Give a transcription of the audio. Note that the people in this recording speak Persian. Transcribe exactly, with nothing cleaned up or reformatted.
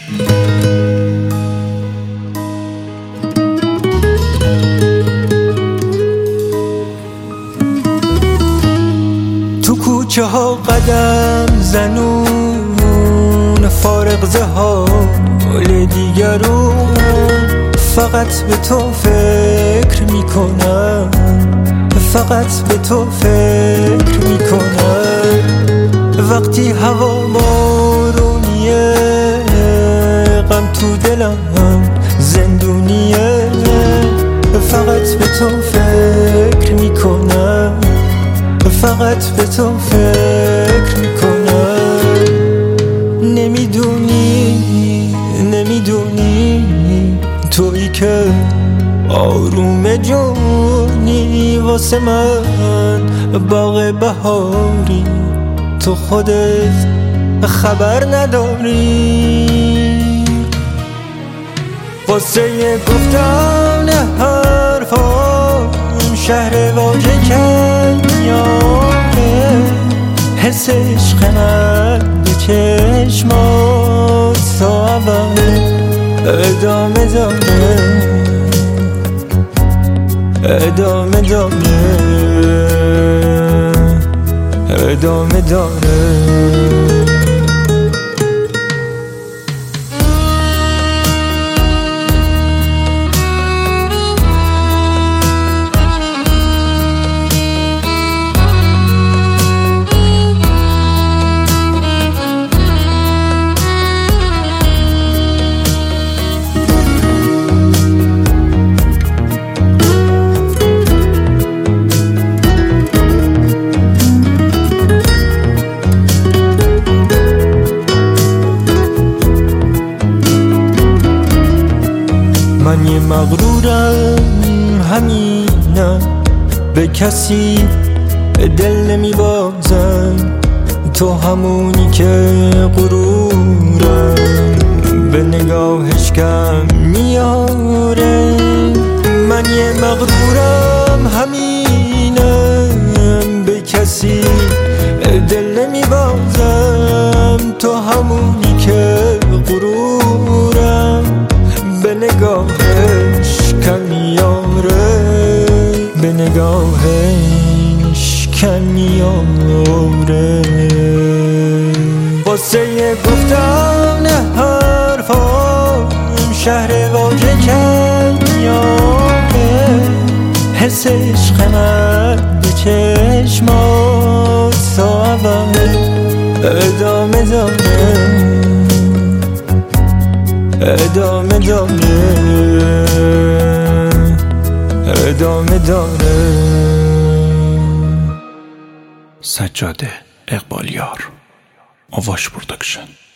تو کوچه ها قدم زنون فارغ ز حال دیگرون، فقط به تو فکر میکنم، فقط به تو فکر میکنم. وقتی هوا بارونیه غم تو دلم زندونیه، فقط به تو فکر میکنم، فقط به تو فکر میکنم. نمیدونی نمیدونی تویی که آروم جونی، واسه من باغ بهاری تو خودت خبر نداری. واسه گفتن حرفام شهر واجه کنیامه، حس عشق من به چشمات تا ابد ادامه داره، ادامه داره، ادامه داره. من یه مغرورم همینم، به کسی دل نمی بازم، تو همونی که غرورم به نگاهش کم میاره. من یه مغرورم همینم، به کسی دل نمی بازم، تو همونی که غرورم به نگاهش کم میاره، به نگاهش کم میاره. واسه گفتن حرفام شهر واجه کنیامه، حس عشق من به چشمات تا ابد ادامه داره، ادامه داره، ادامه داره. سجاده اقبالیار، آواش پروداکشن.